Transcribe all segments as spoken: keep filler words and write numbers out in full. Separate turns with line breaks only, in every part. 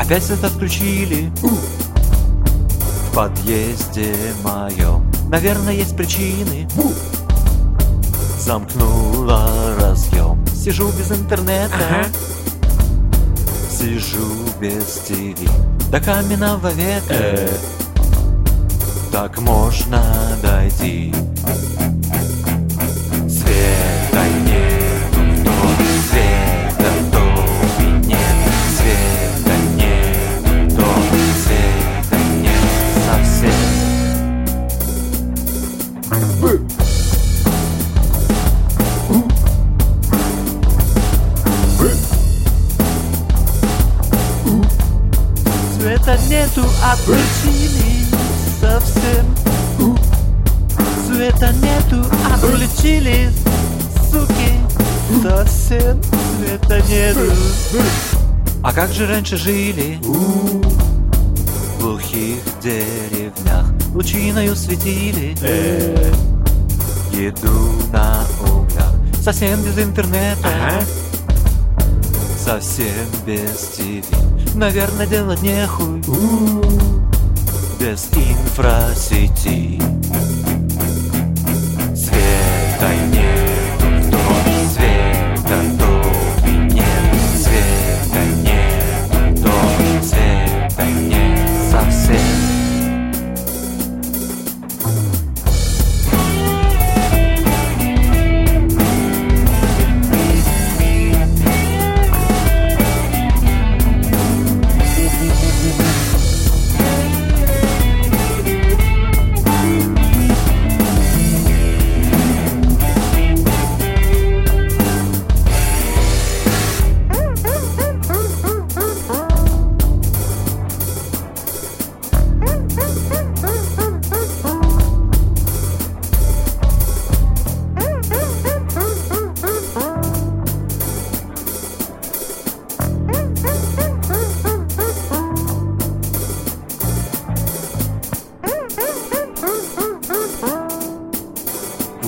Опять свет отключили в подъезде моем. Наверное, есть причины. Замкнула разъем. Сижу без интернета,
Ага.
сижу без ТВ. До каменного века
Э.
так можно дойти. Света нету в доме, света в доме нет. Света нету в доме, света нет совсем. Света нету, отключили совсем. Света нету, отключили, суки, совсем. Света нету. А как же раньше жили в глухих деревнях? Лучиною светили еду на углях. Совсем без интернета,
Ага.
совсем без ТВ. Наверное, делать нехуй без инфрасети. Света нету в доме, света в доме нет. Света нету в доме, света нет совсем.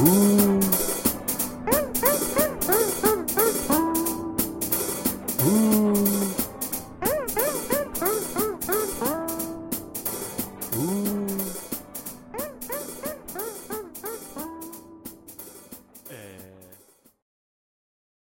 Ooh.